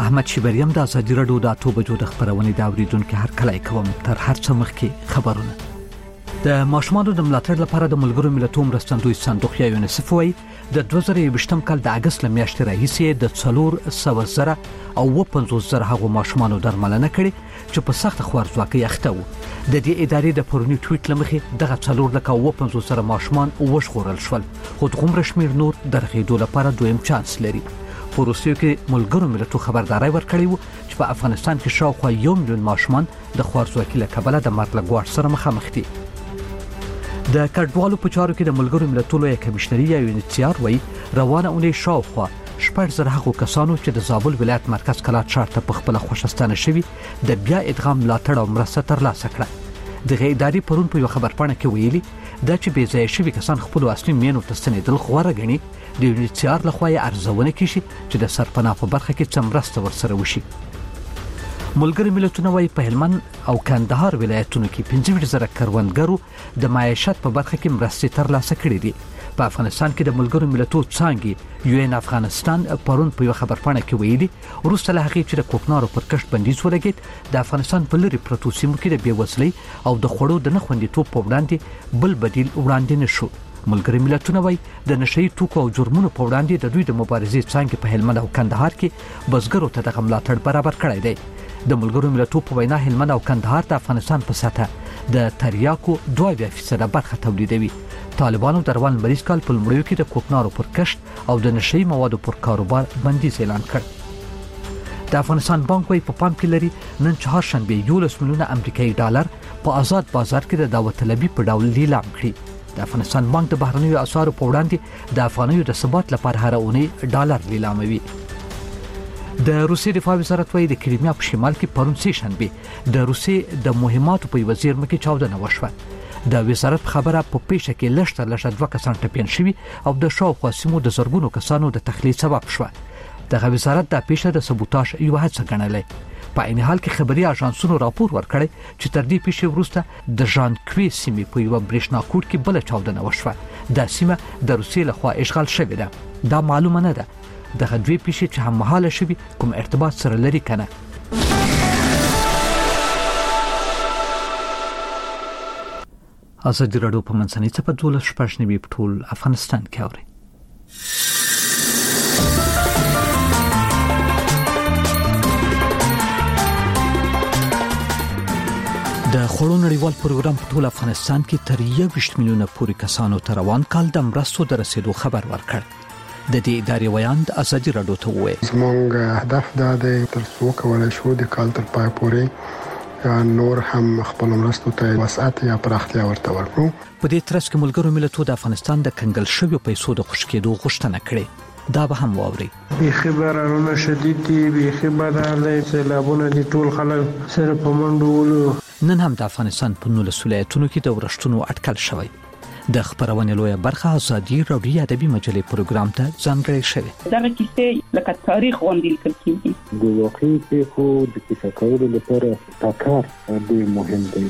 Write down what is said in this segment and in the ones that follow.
احمد شیبریم د ازادي راډیو د اټو بجو د خبرونې د اوریدونکو هر کله کوم تر هر څه مخکې خبرونه. د ماشومانو د ملاتړ لپاره د ملګرو ملتونو مرستندوی صندوق یا یونیسف وایي د 2020 کال د اگست میاشتې راهیسې د 400,000 او 50,000 هغو ماشومانو درملنه کړې چې په سخت خوارځواکۍ اخته وو. د دې ادارې د پرونی ټویټ لمخې دغه 450,000 ماشومان وژغورل شول، خو دغومره شمیر نور درغېدو لپاره دویم چانس لري. په روسیې کې ملګرو ملتونو خبرداري ورکړې وو چې په افغانستان کې شاوخوا 1 میلیون ماشومان د خوارځواکۍ له کبله د مرګ له ګواښ سره مخامخ دي. د کډوالو په چارو کې د ملګرو ملتونو یو کمشنري یا یونیسیار وایي روانه اونۍ شاوخوا 4,000 هغو کسانو چې د زابل ولایت مرکز کلات ښار ته په خپل خوشستانه شوي د بیا ادغام ملاتړ او مرسته ترلاسه کړه. دغه ادارې پرون په یو خبرپاڼه کې ویلي دا چې بې ځایه شوي کسان خپل اصلي مینو ته ستنېدل غوره ګڼي د یونیسیار لخوا یې ارزونه کیږي چې د سرپناه په برخه کې څه مرسته ورسره وشي. ملګري ملتونه وايي په هلمند او کندهار ولایتونو کې 15,000 کروندګرو د معیشت په برخه کې مرستې ترلاسه کړې دي. په افغانستان کې د ملګرو ملتونو څانګې UN افغانستان پرون په یو خبرپاڼه کې ویلي وروسته له هغې چې د کوکنارو پر کښت بندیز ولګېد د افغانستان په لرې پرتو سیمو کې د بېوزلۍ او د خوړو د نه خوندیتوب په وړاندې بل بدیل وړاندې نه شو. ملګري ملتونه وايي د نشئی توکو او جرمونو په وړاندې د دوی د مبارزې څانګې په هلمند او کندهار کې بزګرو ته دغه ملاتړ برابر کړی دی. د ملګرو ملتونو په وینا هلمند او کندهار د افغانستان په سطح د تریاکو 2% برخه تولیدوي. طالبانو د روان مریض کال په لومړیو کې د کوکنارو پر کښت او د نشئی موادو پر کاروبار بندیز اعلان کړ. د افغانستان بانک وايي په پام کې لري نن چهارشنبه 11 میلیونه امریکایي ډالر په آزاد بازار کې د دعوت طلبي په ډول لیلام کړي. د افغانستان بانک د بهرنیو اسعارو په وړاندې د افغانیو د ثبات لپاره هر اونۍ ډالر لیلاموي. د روسیې دفاع وزارت وايي د کریمیا په شمال کې پرون سه شنبه د روسیې د مهماتو په وزیر مکه چاودنه وشوه. د وزارت خبره په پیښه کې لږ 2 کسان ټپيان شوي او د شاوخوا سیمو د زرګونو کسانو د تخلیه سبب شوه. د وزارت د پیښه د سبوتاژ یو هڅه ګڼلې. په عین حال کې خبري اژانسونو راپور ورکړی چې تر دې پیښې وروسته د ژانکوي سیمې په یو برېښنا کوټ کې بل چاودنه وشوه. دا سیمه د روسیې لخوا اشغال شوې ده. دا معلومه نه ده دغه دوی پیښې چې هم مهاله شوي کوم ارتباط سره لري کنه. ازادي راډیو په منځنۍ څپه 12 په ټول افغانستان کې اوري. د خوړو نړیوال پروګرام په ټول افغانستان کې تر 21 میلیونه پورې کسانو ته روان کال د مرستو د رسیدو خبر ورکړ. د دې ادارې ویاند ازادي راډیو ته وویل زموږ هدف دا دی تر څو کولای شو د کال تر پای پورې نور هم خپل مرستو ته وسعت یا پراختیا ورته ورکړو. په دې ترڅ کې ملګرو ملتونو د افغانستان د کنګل شویو پیسو د خشکېدو غوښتنه کړې. دا به هم واوري. خبرونه شدید دي، به خبره سیلابونه دي، ټول خلک سره په منډو ولو. نن هم د افغانستان په 19 ولایتونو کې د ورښتونو اټکل شوی. د خبرونې لویه برخه ازادي راډیو ادبي مجلې پروګرام ته ځانګړې شوې. دا کیسې لکه تاریخ غونډې لیکل کیږي. د واقعي پیښو د کیسه کولو لپاره تکرار ډېر مهم دی.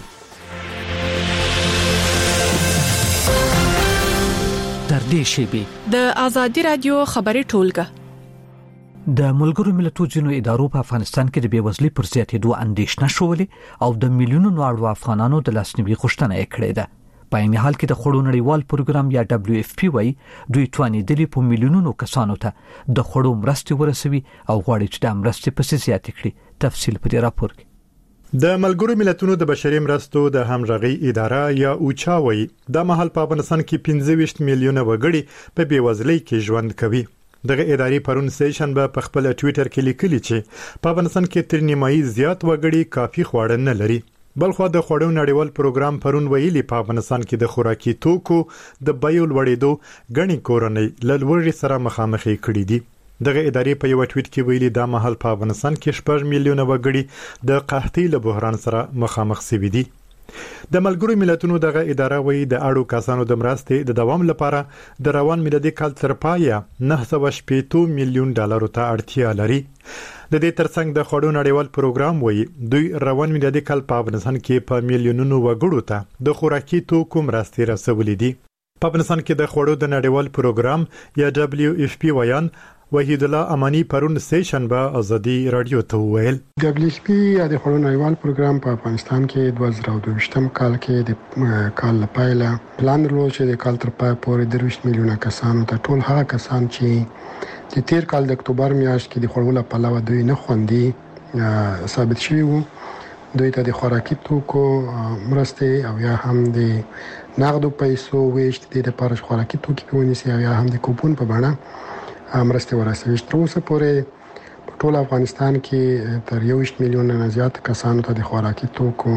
تر دې شیبې د ازادي راډیو خبري ټولګه د ملګرو ملتونو ځینو ادارو په افغانستان کې د بېوزلۍ پر زیاتېدو اندېښنه شولې او د میلیونونو اړو افغانانو د لاسنیوي غوښتنه یې کړې ده. په عین حال کې د خوړو نړیوال پروګرام یا WFP وايي دوی توانېدلي په میلیونونو کسانو ته د خوړو مرستې ورسوي او غواړي چې د مرستې پسې زیاتې کړي. تفصیل په دې راپور کې. د ملګرو ملتونو د بشري مرستو د همغږي اداره یا اوچا وايي د مهال په افغانستان کې 15 میلیونه وګړي په بېوزلۍ کې ژوند کوي. دغه ادارې پرون سه شنبه په خپل ټوئیټر کې لیکلي چې په افغانستان کې تر نیمایي زیات وګړي کافي خواړه نه لري. بلخو د خوړو نړیوال پروګرام پرون ویلي په افغانستان کې د خوراکي توکو د بیو لوړېدو غني کورنۍ لړوري سره مخامخ کړي دي. دغه ادارې په یو ټویټ کې ویلي د مهال په افغانستان کې 4 میلیونه وګړي د قحطۍ له بحران سره مخامخ شوي دي. د ملګرو ملتونو دغه اداره وایي د اړو کسانو د مرستې د دوام لپاره د روان میلادي کال تر پایه 980 میلیون ډالر ته اړتیا لري. د دې ترڅنګ د خوړو نړیوال پروګرام وایي دوی روان میلادي کال په افغانستان کې په میلیونونو وګړو ته د خوراکي توکو مرستې رسولې دي. په افغانستان کې د خوړو د نړیوال پروګرام یا WFP ویان وحید الله امانی پرون سیشن به ازادي رادیو ته ویل WFP یا د خوړو نړیوال پروګرام په افغانستان کې 2022م کال کې د کال لپاره پلان درلود چې د کال تر پای پورې 30 میلیونه کسانو ته ټول هغه کسان چې د تیر کال د اکتوبر میاشت کې د خوړو په لور دوی نه خوندي ثابت شوی وو دوی ته د خوراکي توکو مرسته او یا هم د نقدو پیسو ویشت د لپاره خوراکي توکي ونیسي او یا هم د کوپون په بڼه مرسته ورسوي تر اوسه پورې په ټول افغانستان کې تر 1 میلیون نه زیات کسانو ته د خوراکي توکو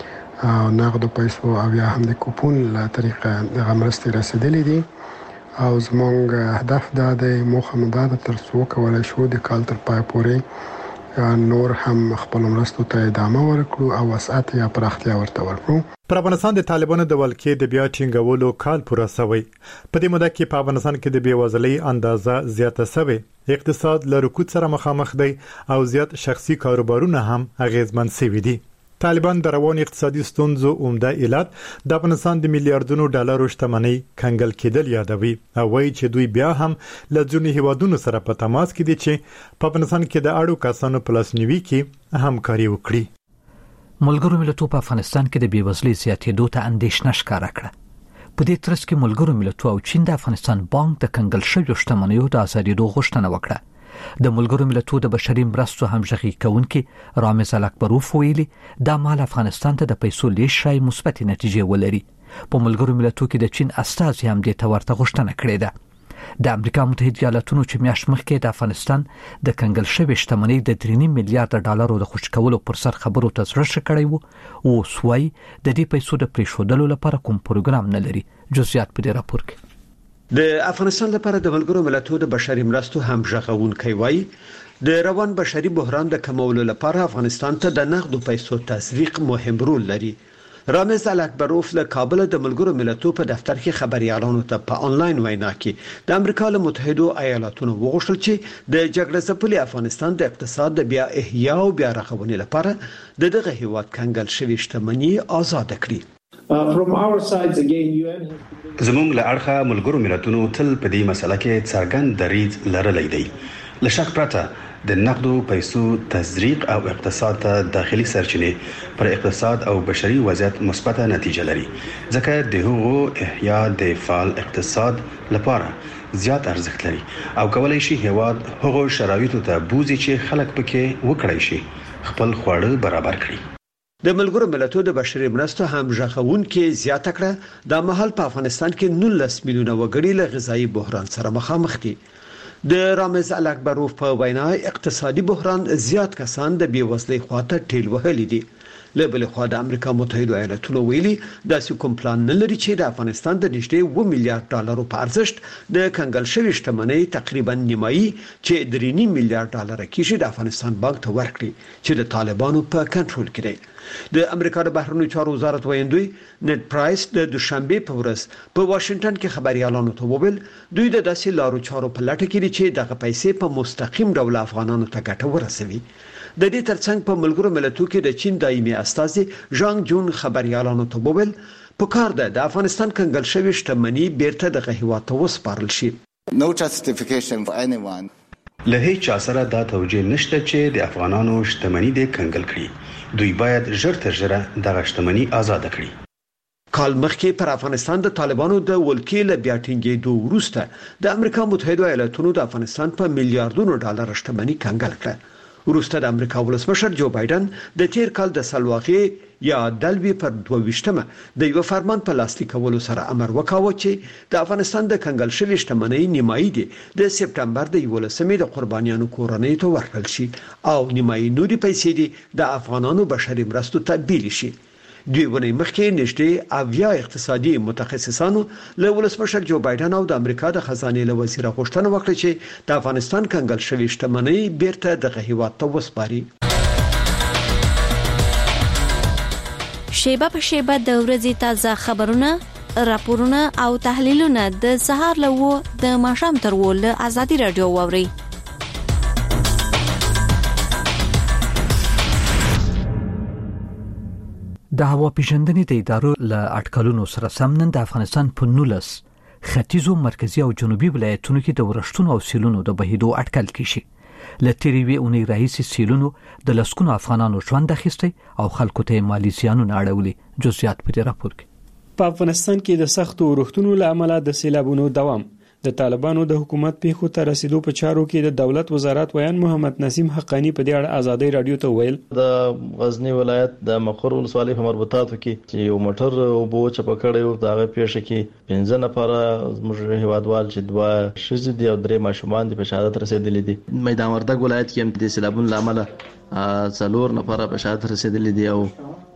نقدو پیسو او یا هم د کوپون له طریقه د مرسته رسیدلې دي او زموږ هدف دا د موخه تر څو کولای شو د کال تر پای پورې نور هم خپل مرستو ته ادامه ورکړو او وسعت یا پراختیا ورته ورکړو. پر افغانستان د طالبانو د ولکې د بیا ټینګولو کال پوره شوی. په دې موده کې په افغانستان کې د بیوزلۍ اندازه زیاته شوی. اقتصاد له رکود سره مخامخ دی او زیات شخصي کاروبارونه هم اغیزمن شوي دي. طالبان د روان اقتصادي ستونزو عمده علت د افغانستان د میلیارډونو ډالرو شتمنۍ کنګل کېدل یادوي او وایي چې دوی بیا هم له ځینو هیوادونو سره په تماس کې دي چې په افغانستان کې د اړو کسانو په لاسنیوي کې همکاري وکړي. ملګرو ملتونو په افغانستان کې د بیوزلۍ زیاتېدو ته اندېښنه ښکاره کړه. په دې ترڅ کې ملګرو ملتونو او چین د افغانستان بانک د کنګل شویو شتمنیو د ازادېدو غوښتنه وکړه. د ملګرو ملتونو د بشري مرستو همغږي کوونکي رامز الاکبروف ویلي دا مال افغانستان ته د پیسو لیږد شای مثبت نتیجې ولري. په ملګرو ملتونو کې د چین استازي هم د تورته غوښتنه کړې ده. د امریکا متحده ایالاتونو چې میاشت مخکې د افغانستان د کنګل شوی شتمنۍ د 3 میلیارډ ډالرو د خوشی کولو پر سر خبرو ته زړه کړی وو او سوی د دې پیسو د پریښودلو لپاره کوم پروګرام نه لري. جزئیات په دې راپور کې د افغانستان لپاره د ملګرو ملتونو د بشري مرستو همغږونکي وایي د روان بشري بحران د کمولو لپاره افغانستان ته د نقدو پیسو تسویق مهم رول لري. رامز الاکبروف له کابل د ملګرو ملتونو په دفتر کې خبريالانو ته په انلاین وینا کې د امریکا له متحده ایالاتونو وغوښتل چې د جګړې ځپلي افغانستان د اقتصاد د بیا احیا او بیا رغونې لپاره دغه هیواد کنګل شوی شتمنۍ آزاد کړي. زموږ له اړخه ملګرو ملتونو تل په دې مسله کې څرګند دریځ لرلی دی. له شک پرته د نقدو پیسو تزریق او اقتصاد ته داخلي سرچینې پر اقتصاد او بشري وضعیت مثبت نتیجه لري ځکه د هغو احیا د فعال اقتصاد لپاره زیات ارزښت لري او کولای شي هیواد هغو شرایطو ته بوزي چې خلک پکې وکړي شي خپل خواړه برابر کړي. د ملګرو ملتونو د بشري مرستو همغږونکي زیاته کړه د مهال په افغانستان کې 19 میلیونه وګړي له غذایی بحران سره مخامخ دي. د رامز الاکبروف په وینا اقتصادي بحران زیات کسان د بیوزلۍ خواته ټیل وهلي دي. له بل خوا د امریکا متحده ایالاتونو ویلي داسې کوم پلان نه لري چې د افغانستان د نږدې 2 میلیارډ ډالرو په ارزښت د کنګل شوی شتمنۍ تقریبا نیمایي چې 3 میلیارډ ډالر کېږي د افغانستان بانک ته ورکړي چې د طالبانو په کنټرول کې دی. د امریکا د بهرنیو چارو وزارت ویاندوی نت پرایس د دوشنبه په ورځ په واشنگټن کې خبريالانو ته وویل دوی د داسې لارو چارو په لټه کې دي چې دغه پیسې په مستقیم ډول افغانانو ته ګټه ورسوي. د دې ترڅنګ په ملګرو ملتونو کې د چین دایمي استازي ژانګ جون خبريالانو ته وویل په کار ده د افغانستان کنګل شوی شتمنۍ بیرته د هیواد ته وسپارل شي. No justification for anyone. له هیڅ چا سره دا توجیه نشته چې د افغانانو شتمنۍ د کنګل کړي. دوی باید ژر تر ژره دغه شتمنۍ آزاد کړي. کال مخکې پر افغانستان د طالبانو د ولکې له بیا ټینګېدو وروسته د امریکا متحده ایالاتونو د افغانستان په میلیارډونو ډالر شتمنۍ کنګل کړه. وروسته د امریکا ولسمشر جو بایدن د تیر کال د سلواغې یا دلوي پر 22مه د یو فرمان په لاسلیک کولو سره امر وکاوه چې د افغانستان د کنګل شوی شتمنۍ نیمایي دي د سپټمبر د 11مې د قربانیانو کورنۍ ته ورکړل شي او نیمایي نوري پیسې دي د افغانانو بشري مرستو ته بیل شي. دوی ونې مخکې نږدې اویا اقتصادي متخصصانو له ولسمشر جو بایدن او د امریکا د خزانه له وزیر غوښتنه وکړه چې د افغانستان کنګل شوی شتمنۍ بیرته د هیواد ته وسپاري. شیبه په شیبه د ورځې تازه خبرونه، راپورونه او تحلیلونه د سهار له د ماښام تر ول ازادي رادیو ووري. د هوا پیژندنې د ادارو له اټکلونو سره سم نن د افغانستان په 19 ختیځو مرکزی او جنوبي ولایتونو کې د ورښتونو او سیلونو د بهیدو اټکل کیږي. لتریوی اونۍ راهیسې سیلونو د لسکونو افغانانو ژوند اخیستی او خلکو ته مالی زیانونه اړولي. جزئیات په دې راپور کې. په افغانستان کې د سختو ورښتونو له امله د سیلابونو دوام د طالبانو د حکومت پیښو ته رسیدو په چارو کې د دولت وزارت ویان محمد نسیم حقانی په دې اړه ازادي رادیو ته ویل د غزنی ولایت د مقر ولسوالۍ په مربوطاتو کې چې یو موټر وبو چپه کړی و دغه پیښه کې 15 نفر زموږ هیوادوال چې 2 ښځې دي او 3 ماشومان دي په شهادت رسیدلي دي. میدان وردګ ولایت کې هم د سیلابونو لامل 4 نفر په شهادت رسیدلي دي او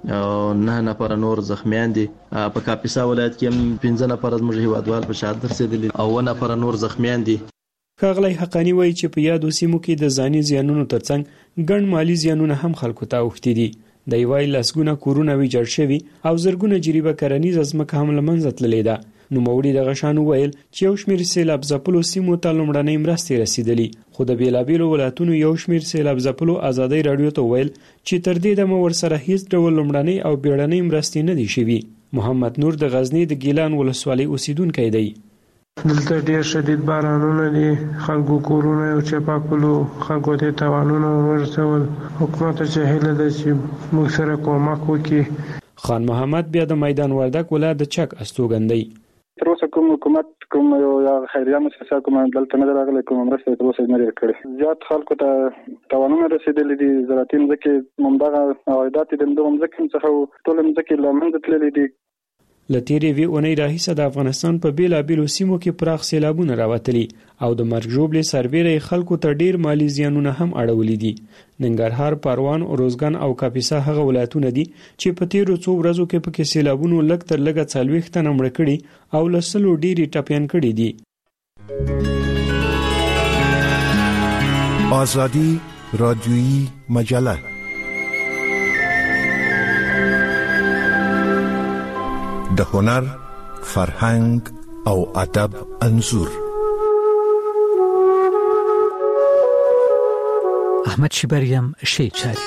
9 نفر نور زخمیان دي. په کاپیسا ولایت کې هم 15 نفر زموږ هیوادوال په شهادت رسیدلي او 1 نفر نور زخمیان دي. ښاغلی حقانی وایي چې په یادو سیمو کې د ځاني زیانونو ترڅنګ ګڼ مالی زیانونه هم خلکو ته اوښتي دي. د یوای لسګونه کورونه ویجاړ شوي او زرګونه جریبه کرنیزه ځمکه هم له منځه تللې ده. نوموړي دغه شان ویل چې یو شمېر سیلاب ځپلو سیمو ته لومړنۍ مرستې رسیدلي، خو د بېلابېلو ولایتونو یو شمېر سیلاب ځپلو ازادي رادیو ته ویل چې تر دې دمه ورسره هیڅ ډول لومړنۍ او بیړنۍ مرستې نه دي شوي. محمد نور د غزنی د ګیلان ولسوالۍ اوسیدونکی دی. دلته ډیر شدید بارانونه دي، خلکو کورونه او چپا کولو، خلکو ته تاوانونه ورسول. حکومت ته هیله ده چې موږ سره کومک وکړي. خان محمد بیا د میدان وردګ ولایت د چک استوګن دی. تر اوسه کوم حکومت کوم یو خیریه مؤسسه کوم دلته نه راغلی، کوم مرسته تر اوسه نه لري کړې. زیات خلکو ته تاوانونه رسیدلي دي. زراعتي مځکې همدغه عوایدات د دغو مځکو څخه ټول مځکې له منځه تللي دي. له تېرې اونۍ راهیسه د افغانستان په بېلابېلو سیمو کې پراخ سیلابونه راوتلي او د مرګ ژوبلې سربیره خلکو ته ډیر مالی زیانونه هم اړولي دي. ننګرهار، پروان، روزګان او کاپیسا هغه ولایتونه دي چې په تیرو څو ورځو کې پکې سیلابونو لږ تر لږه 40 تنه مړه کړي او له 100 ډیرې ټپیان کړي دي. آزادی رادیویی مجله د هنر، فرهنګ او ادب انځور. احمد شبریم شی چاری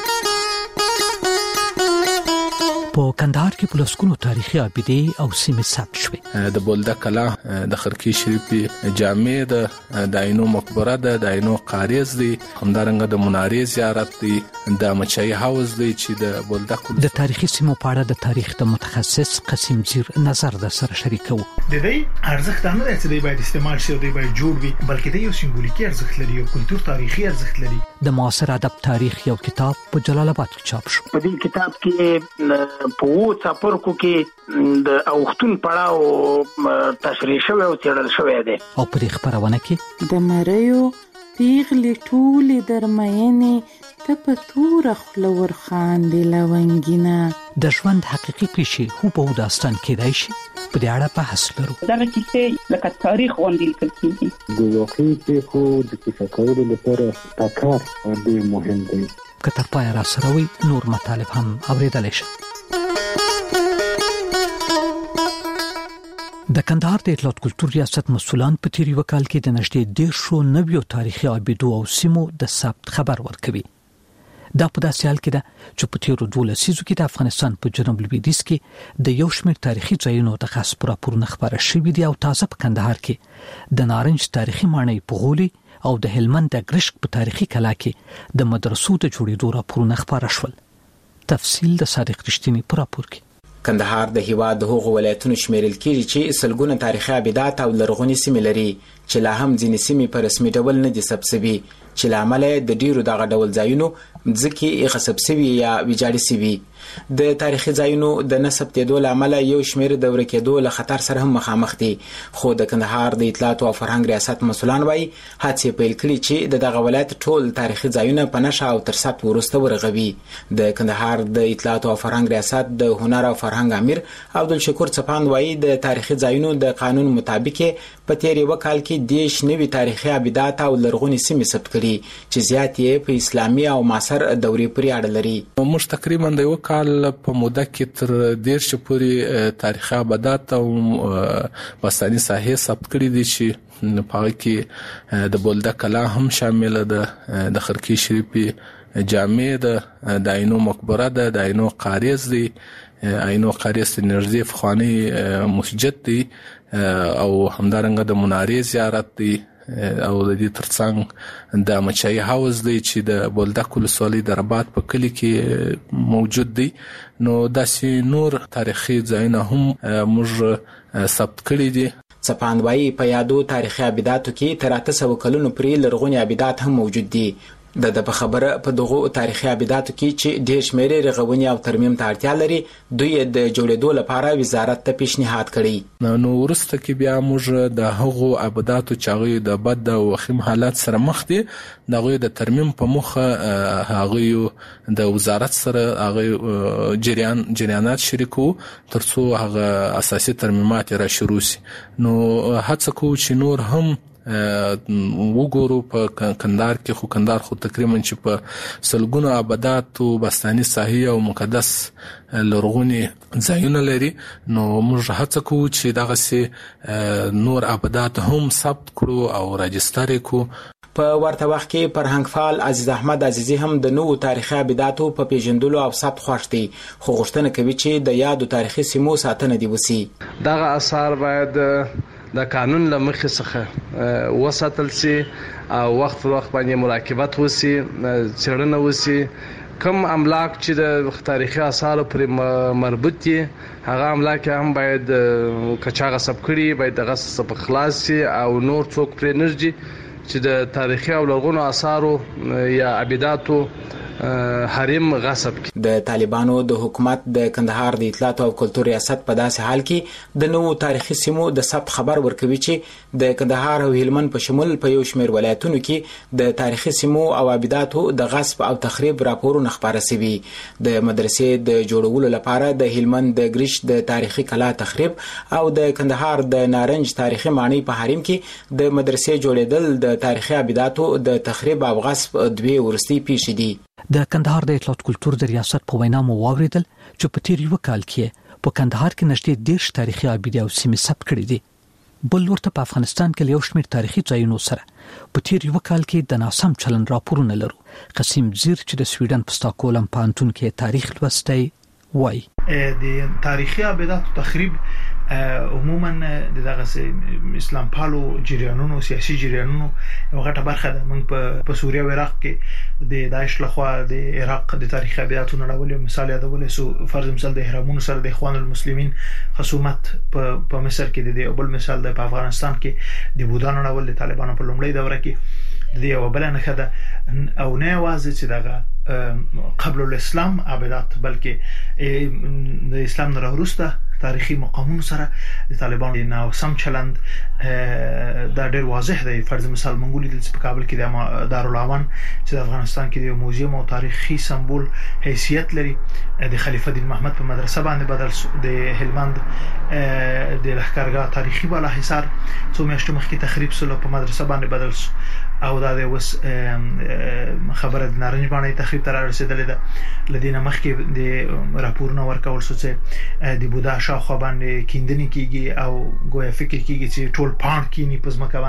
په کندهار کې په لسکونو تاریخي ابیدې او سیمې ثبت شوې. د بولده کلا، د خرکی شریفي جامع، د عینو مقبره ده، د عینو قاریز دی، همدارنګه د منارې زیارت دی، د مچای هاوس دی چې د بولده کلا. د تاریخي سیمو په اړه د تاریخ د متخصص قسیم زیر نظر در سره شریکو. د دې ارزښت نه دی چې دی باید استعمال شي او دی باید جوړ وي، بلکې د یو سمبولیکي ارزښت لري او کلتور تاریخي ارزښت لري. د معاصر ادب تاریخ یو کتاب په جلال آباد کې چاپ شو. په دې کتاب کې په وو څاپرکو کې د اوختون پړاو تشریح شوی او څېړل شوی دی. او په دې خبرونه کې د مریو پیغلې ټولې درمینې ته په تور خلور خاندې لونګینه. د ژوند حقیقي پیښې هو په داستان کې دی شي په دې اړه بحث لرو. دا کیسې لکه تاریخ غونډې لیکل کیږي. د واقعي پیښو د کیسه کولو لپاره تکرار ډېر مهم دی. که تر پایه را سره وي نور مطالب هم اورېدلی شي. د کندهار د اطلاعات کلتور ریاست مسؤلان په تیری وکال کې د نږدې 190 تاریخي ابیدو او سیمو د ثبت خبر ورکوي. دا په داسې حال کې ده چې په تیرو 12 لسیزو کې د افغانستان په جنوب لویدیځ کې د یو شمېر تاریخي ځایونو د خاص راپورونه خبره شوي دي او تازه په کندهار کې د نارنج تاریخي ماڼۍ په غولي او د هلمند د ګرشک په تاریخي کلا کې د مدرسو د جوړېدو راپورونه خبره شول. تفصیل د صادق رښتینی په راپور کې. کندهار د هیواد د هغو ولایتونو شمیرل کیږي چې سلګونه تاریخي ابیدات او لرغونی سیمې لري چې لا هم ځینې سیمې په رسمي ډول نه دي ثبت شوي، چې له امله د ډیرو دغه ډول ځایونو ځکه غصب شوي یا ویجاړ شوي. د تاریخي ځایونو د نسب تېدو له امله یو شمېر د ورکېدو له خطر سره هم مخامخ دي، خو د کندهار د اطلاعات او فرهنګ ریاست مسؤلان وایي هڅې پیل کړي چې د دغه ولایت ټول تاریخي ځایونه په نښه او تر ثبت وروسته ورغوي. د کندهار د اطلاعات او فرهنګ ریاست د هنر او فرهنګ امیر عبدالشکور څپاند وایي د تاریخي ځایونو د قانون مطابق په تیر یو کال کې 10 نوي تاریخي ابیدات او لرغونی سیمې ثبت کړي چې زیات یې په اسلامي او معاصر دورې پورې اړه لري. موږ تقریبا د یو کال په موده کې تر 10 پورې تاریخي ابیدات او باستاني ساحې ثبت کړي دي چې په هغه کې د بولده کلا هم شامل ده، د خرکی شریفي جامع ده، د عینو مقبره ده، د عینو قاریز دی، عینو قاریز نږدې فخوانی مسجد دی، او همدارنګه د منارې زیارت دی او د دې ترڅنګ د مچای هاوس دی چې د بولدک ولسوالۍ د رباط په کلی کې موجود دی. نو داسې نور تاریخي ځایونه هم موږ ثبت کړي دي. څپاندوایي په یادو تاریخي ابداتو کې تر 800 کلونو پورې لرغوني ابدات هم موجود دي. د په خبره په دغه تاریخي ابداتو کې چې ډېر شمېر رغونې او ترمیم ته اړتیا لري دوی د جوړېدو لپاره وزارت ته پیشنهاد کړی. نو ورسته کې بیا موږ د هغو ابداتو چې هغه د بد او وخیم حالات سره مخ دي دغه د ترمیم په مخه هغه د وزارت سره هغه جریانات شریکو ترڅو هغه اساسي ترمیمات را شروع شي. نو هڅه کوو چې نور هم وګورو په کندهار کې. خو کندهار خو تقریبا چې په سلګونو آبادات او بستاني ساحې او مقدس لرغوني ځایونه لري. نو موږ هڅه کوو چې دغه سي نور آبادات هم ثبت کړو او راجستر کړو. په ورته وخت کې فرهنګفعال عزیز احمد عزیزی هم د نوو تاریخي ابداتو په پیژندلو او ثبت خوښ دي. خو غوښتنه کوي چې د یادو تاریخي سیمو ساتنه دی وسی. دغه آثار باید د قانون له مخې څخه وساتل سي او وخت پر وخت باندې مراقبت وسی، څېړنه وسی. کوم املاک چې د تاریخي آثارو پرې مربوط دي هغه املاک هم باید کچا غصب کړي، باید دغه څخه خلاص سي او نور څوک پرې نرجي چې د تاریخي او لرغونو آثارو یا ابداتو حریم غصب کی. د طالبانو د حکومت د کندهار د اطلاعات او کلتور ریاست په داسې حال کې د نوو تاریخي سیمو د ثبت خبر ورکوي چې د کندهار او هلمند په شمول په یو شمېر ولایتونو کې د تاریخي سیمو او ابداتو د غصب او تخریب راپورونه خبره شوي. د مدرسې د جوړولو لپاره د هلمند د ګریش د تاریخي کلا تخریب او د کندهار د نارنج تاریخي ماڼۍ په حریم کې د مدرسې جوړېدل د تاریخي ابداتو د تخریب او غصب دوی ورستي پیښې دي. د کندهار د اطلاعات کلتور د ریاست په وینا مو واوریدل چې په تیر یو کال کې په کندهار کې نږدې 10 تاریخي ابدات او سیمې ثبت کړي دي. بل ورته په افغانستان کې یو شمېر تاریخي ځایونو سره په تیر یو کال کې د ناسم چلن راپورونه لرو. قسیم زیر چې د سویډن په ستاکهولم پوهنتون کې تاریخ لوستی وای د تاریخي ابدات تخریب عموما دغه اسلام پالو جریانونو سیاسي جریانونو یو غټه برخه ده. موږ په سوریه او عراق کې د داعش لخوا د عراق د تاریخي ابداتو نړولې مثال یادولې سو. فرض مثال د اهرامونو سره د اخوان المسلمین خصومت په مصر کې د بل مثال د افغانستان کې د بودانو نړول د طالبانو په لومړۍ دوره کې د یو بل نه خده او نه واځي چې دغه قبل الاسلام ابدات بلکې د اسلام نه وروسته تاریخي مقامونو سره د طالبانو نه سم چلند دا ډېر واضح دی. فرض مثال منګولي د کابل کې د دارالعوان چې د افغانستان کې د موزیم او تاریخي سمبول حیثیت لري د خلیفه دین محمد په مدرسه باندې بدل. د هلمند د لښکرګاه تاریخي بالا حصار څو میاشتې مخکې تخریب سره په مدرسه باندې بدل او دا د وس خبره د نارنج باندې تخریب تر رسیدلې ده. لدینه مخکې د راپورونه ورکول شو چې د بودا شاوخوا باندې کیندنې کیږي او گویا فکر کیږي چې ټول پاند کینی په ځمکه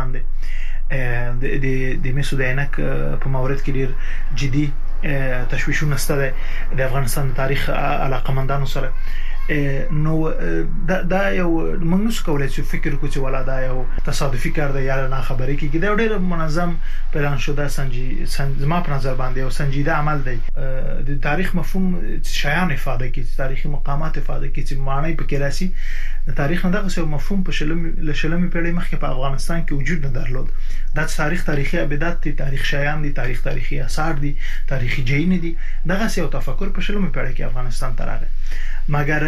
باندې. د میسو د عینک په مورد کې ډیر جدي تشویشونه ستده د افغانستان تاریخ علاقمندانو سره. نو دا یو موږ نو کولای شو فکر کو چې ولا دا یو تصادفي کار دی یا نه خبرې کیږي. دا ډېر منظم پلان شده زما په نظر باندې او سنجیده عمل دی. د تاریخ مفهوم شایان افاده کوي، تاریخي مقامات افاده کوي چې معنی په کې راسي. تاریخ نه دغه مفهوم په شلمي پیړۍ مخکې په افغانستان کې وجود نه درلود. دا تاریخي ابدات دي، تاریخ شایان دي، تاریخي آثار دي، تاریخي جین دي. دغه یو تفکر په شلمي پیړۍ کې افغانستان ته راغی. مګر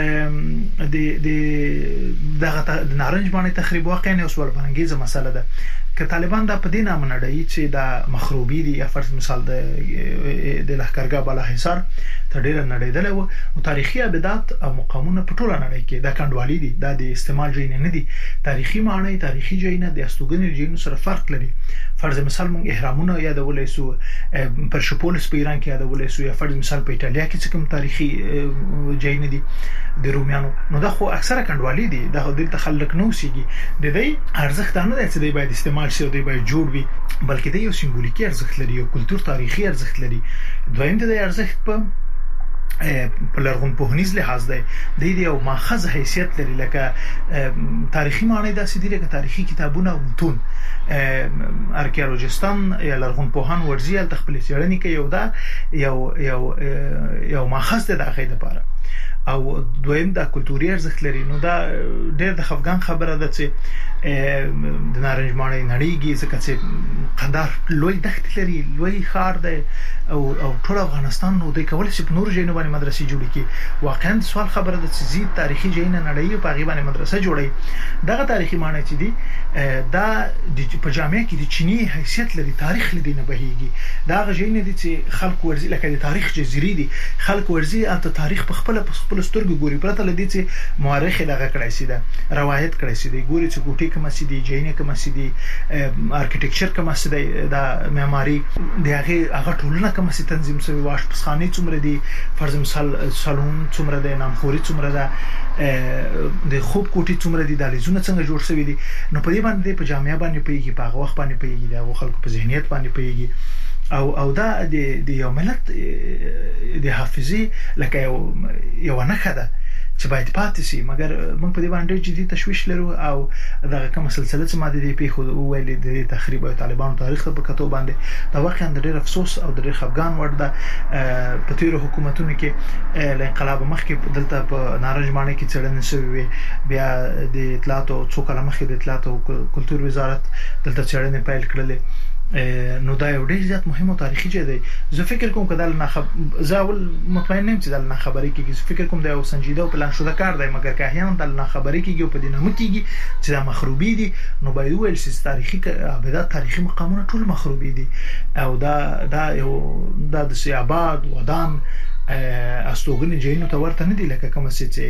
د نارنج باندې تخریب واقعا یو سوال بانګیزه مسله ده. که طالبان دا په دې نامه نړۍ چې دا مخروبي دي یا فرض مثال د لښکرګاه بالا حصار ته ډېر نړیدل او تاریخي ابدات او مقامونه په ټوله نړۍ کې دا کندوالي دي، دا د استعمال جین نه دي. تاریخي معنی تاریخي جین د استوګنې جین سره فرق لري. فرض مثال مونږ اهرامونه یادولای سو، پرشپولس په ایران کې یادولای سو، یا فرض مثال په ایتالیا کې کوم تاریخي جین دي د رومیانو. نو دا خو اکثره کندوالي دي، دا د تخلق نو سیږي. د دې ارزښت نه دی چې دی باید استعمال شي او دی باید جوړ وي، بلکې د یو سمبولیکي ارزښت لري او کلتور تاریخي ارزښت لري. دویم د ارزښت په په لرغون پوهنیز لحاظ دی د یو ماخذ حیثیت لري لکه تاریخي معنی داسې دی لکه تاریخي کتابونه او متون ارکیولوژیستان یا لرغون پوهان ورزي ال تخپل څېړنې کوي یو ماخذ د هغه لپاره او دویم د کلتوري ارزښت لري. نو دا ډېر د خفګان خبره ده چې د نارنج ماڼۍ نړیږي ځکه چې قندهار لوی دښت لري، لوی ښار دی او ټول افغانستان نو د کول چې په نور ځایونو باندې مدرسې جوړې کی. واقعا سوال خبره ده چې زی تاریخي ځایونه نړۍ په هغه باندې مدرسه جوړي. دغه تاریخي ماڼۍ چې دي دا په جامعه کې د چینی حیثیت لري، تاریخ لدی نه بهيږي. دا ځایونه دي چې خلک ورزي لکه د تاریخ جزيري دي، خلک ورزي الته تاریخ په خپل سترګو ګوري، پرته لدی چې مورخ دغه کړی سي ده روایت کړی سي دی، ګوري چې ګوټي کوم سي دي، جینه کوم سي دي، ارکیټیکچر کوم سي دی، دا معماري هغه ټولنه کوم سي تنظیم شوی، واش پسخانه څومره دي، فرض مثال سالون څومره ده، نامخوري څومره ده، د خوب کوټي څومره دي، د لیزونه څنګه جوړ شوی دي. نو په دې باندې په جامعه باندې پیږي، په هغه وخت باندې پیږي، د خلکو په ذهنیت باندې پیږي او دا د یو ملت د حافظي لکه یو نه خده چې باید پاتې شي. مګر موږ په دې باندې جدي تشويش لرو او دغه کوم سلسله چې ماده دی په خو ویلې د تخریب او طالبانو تاریخ په کتو باندې دا واقعا ډېر افسوس او ډېر خفګان ور ده. په تیر حکومتونو کې له انقلاب مخکې دلته په نارنج ماڼۍ کې څېړنې شوې، بیا د اطلاعات او څو کلمه مخکې د اطلاعات او کلتور وزارت دلته څېړنې پیل کړلې. نو دا یو ډېر زیات مهم او تاریخي ځای دی. زه فکر کوم کدل نه زاول مطمئن نیم چې دل نه خبرې کیږي. زه فکر کوم دا یو سنجیده او پلان شوه کار دی، مګر که احیانا دل نه خبرې کیږي او په دې نه مکیږي چې دا مخروبي دي، نو باید ویل چې تاریخي ابدات تاریخي مقامونه ټول مخروبي دي او دا یو د سیاباد ودان استوګنې جینو ته ورته نه دي لکه کوم چې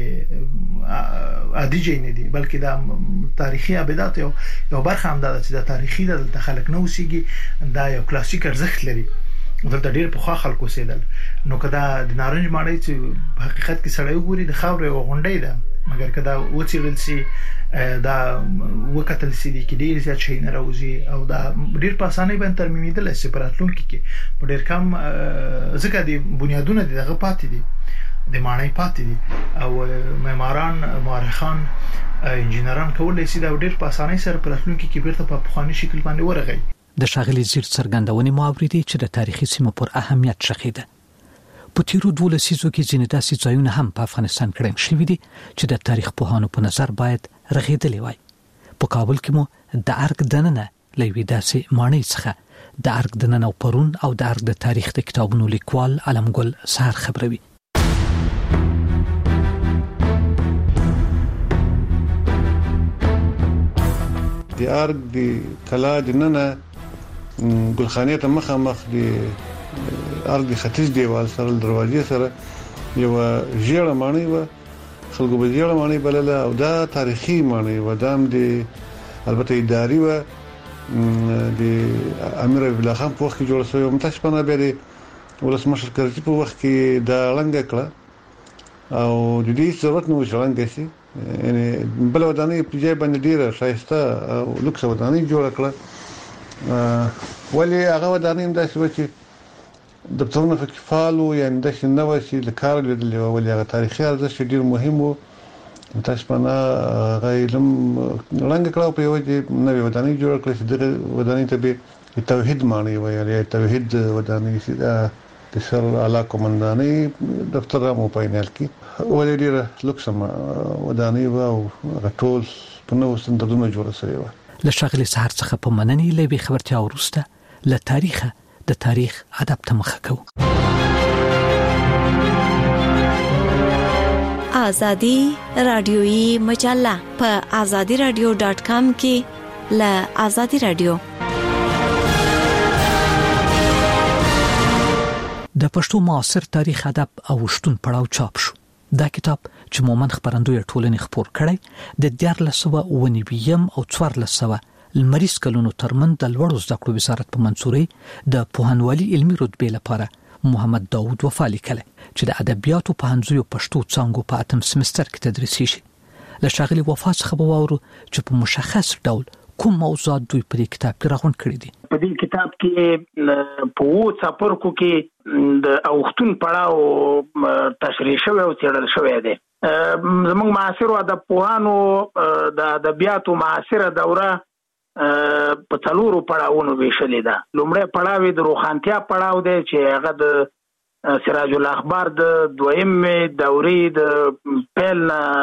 عادي جین دي، بلکې دا تاریخي ابدات یو برخه هم ده چې د تاریخي د خلک نو سیږي، دا یو کلاسیک ارزښت لري. دلته ډېر په خلکو سیدل. نو کدا د نارنج ماڼۍ چې په حقیقت کې سړی وګوري د خاورې او غونډۍ ده، مګر کدا وڅېړل سي دا وکتل سي دي کې ډېر زیات شي نه راوځي او دا ډېر په اسانۍ باندې ترمیمیدل شي. پراتلونکو کې په ډېر کم ځکه د بنیادونه دغه پاتې دي، د ماڼۍ پاتې دي او معماران، مورخان، انجینران کولای شي دا ډېر په اسانۍ سره پراتلونکو کې بیرته په پخوانی شکل باندې ورغی. د شاغلي زیر څرګندونې ماوریدي چې د تاریخي سیمو پر اهمیت شخیده. په تیرو 12 لسیزو کې ځینې داسې ځایونه هم په افغانستان کې شوي دي چې د تاریخ پوهانو په نظر باید رغېدلې وای. په کابل کې مو د ارګ دننه لوي داسې ماڼۍ څخه د ارګ دننه او پرون او د ارګ د تاریخ د کتابونو لیکوال علمګل سهار خبروي. د ارګ د کلا دننه ګلخانې ته مخامخ د ارګ ختیځ دیوال سره دروازې سره یو ژیړه ماڼۍ و، خلکو به ژیړه ماڼۍ بلله او دا تاریخي ماڼۍ و. دا هم د البته اداري و، د امیر الله خان په وخت کې جوړ شوی. متاسفانه بیا د ولسمشر کرزي په وخت کې دا لنګه کړه او د دې ضرورت نه و چې لنګه شي. یعنی بل ودانۍ په ځای باندې ډیره ښایسته او لوکس ودانۍ جوړه کړه. ولی هغه ودانۍ هم داسې و چې دفترونه پکې فعال وو، یعنې داسې نه وه چې له کاره لیدلې وه. ولې هغه تاریخي ارزښت ډېر مهم و. متاسفانه هغه علم ړنګه کړه او په یوه نوې ودانۍ جوړه کړه چې دغه ودانۍ ته به د توحید ماڼۍ ویل یا توحید ودانۍ چې د سر اعلی قومندانۍ دفتر هم په عین حال کې ولې ډېره لوکس ودانۍ وه او هغه ټول په نوو سټنډردونو جوړه شوې وه. له ښاغلي سهار څخه په مننې له یوې خبرتیا وروسته له تاریخه د تاریخ ادب ته مخه کوو. آزادی رادیویی مجله په azadiradio.com کې له آزادی رادیو. د پښتو معاصر تاریخ ادب او شتون پړاو چاپ شو. دا کتاب چې مومن خبرندوی ټولنې خپور کړی د 1499 او 1400 لمریز کلونو ترمن د لوړو زده کړو وزارت په منصوري د پوهنوالي علمي رتبې لپاره محمد داوود وفا لیکلی چې د ادبیاتو پوهنځیو پښتو څانګو په 8م سمستر کې تدریس شي. له شاغلي وفا څخه به واورو چې په مشخص ډول کوم موضوعات دوی په کتاب کې راغون کړی دي؟ په دې کتاب کې په وو څپرکو کې د اوختون پړاو تشریح شوی او څېړل شوی دی. زموږ معاصر ادب پوهانو د ادبیاتو معاصره دوره په څلورو پړاوونو ویشلې ده. لومړی پړاو د روښانتیا پړاو دی چې هغه د سراج الاخبار د دویم دورې د پیل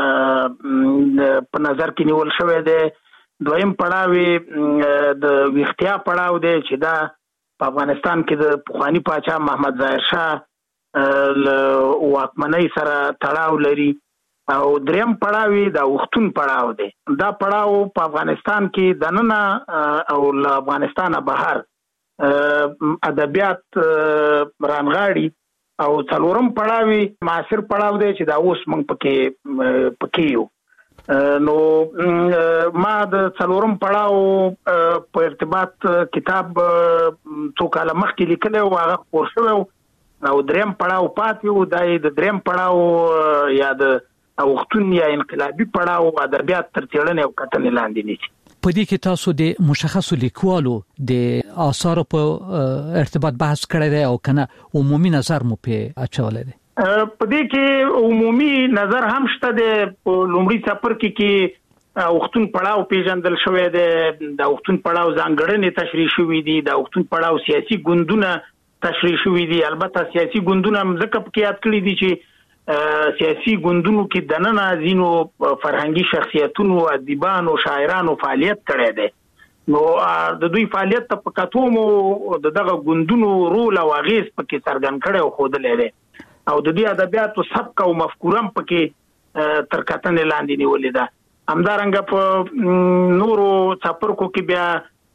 په نظر کې نیول شوی دی. دویم پړاو د ویختیا پړاو دی چې دا په افغانستان کې د پخوانی پاچا محمد ظاهر شاه له واکمنۍ سره تړاو لري. او دریم پړاو د وختون پړاو دی. دا پړاو په افغانستان کې دننه او له افغانستانه بهر ادبیات رانغاړي. او څلورم پړاو معاصر پړاو دی چې دا اوس موږ پکې یو. نو ما د څلورم پړاو په ارتباط کتاب څو کاله مخکې لیکلی او هغه خپور شوی او دریم پړاو پاتې و. دا د دریم پړاو یا د اوختون یا انقلابي پړاو ادبیات تر څېړنې او کتنې لاندې نیسي. په دې کې تاسو د مشخصو لیکوالو د آثارو په ارتباط بحث کړی دی او کنه عمومي نظر مو په اچولای دی؟ په دې کې عمومي نظر هم شته دی. په لومړي څپرکي کې اوختون پړاو پیژندل شوی دی. د اوختون پړاو ځانګړنې تشریح شوې دي. د اوختون پړاو سیاسي ګوندونه تشریح شوې دي. البته سیاسي ګوندونه هم ځکه پکې یاد کړي دي چې سیاسي ګوندونو کې دننه ځینو فرهنګي شخصیتونو ادیبانو شاعرانو فعالیت کړی دی. نو د دوی فعالیت ته په کتو مو دغه ګوندونو رول او اغیز پکې څرګند کړی او ښودلی دی. او د دې ادبیاتو سبک او مفکوره هم پکې تر کتنې لاندې نیولې ده. همدارنګه په نورو څپرکو کې بیا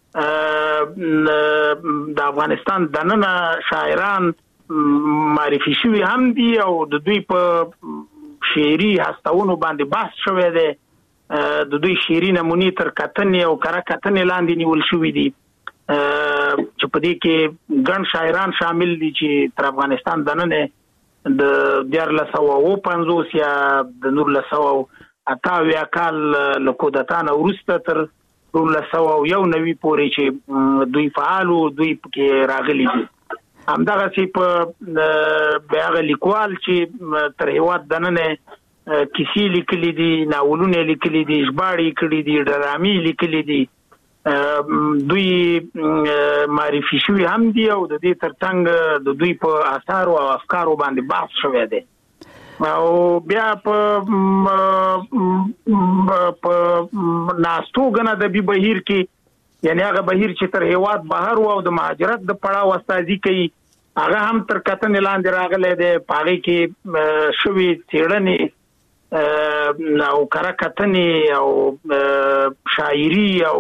د افغانستان دننه شاعران معرفي شوي هم دي او د دوی په شعري هستونو باندې بحث شوی دی. د دوی شعري نمونې تر کتنې او کره کتنې لاندې نیول شوي دي چې په دې کې ګڼ شاعران شامل دي چې تر افغانستان دننه د 1950 یا د 1988 کال له کودتا نه وروسته تر 1991 پورې چې دوی فعال او دوی پکې راغلي دي. همدغه چې په هغه لیکوال چې تر هیواد دننه کیسې لیکلي دي، ناولونه لیکلي دي، ژباړې کړي دي، ډرامې لیکلي دي، دوی معرفي شوي هم دي او د دې ترڅنګ د دوی په آثارو او افکارو باندې بحث شوی دی. او بیا په ناستو غنه د بهیر کې یعنی هغه بهیر چې تر هیواد بهر او د مهاجرت د پړاو استازي کوي هغه هم تر کتنې لاندې راغلی دی. پاغې کې شوي څېړنې او کره کتنې او شاعري او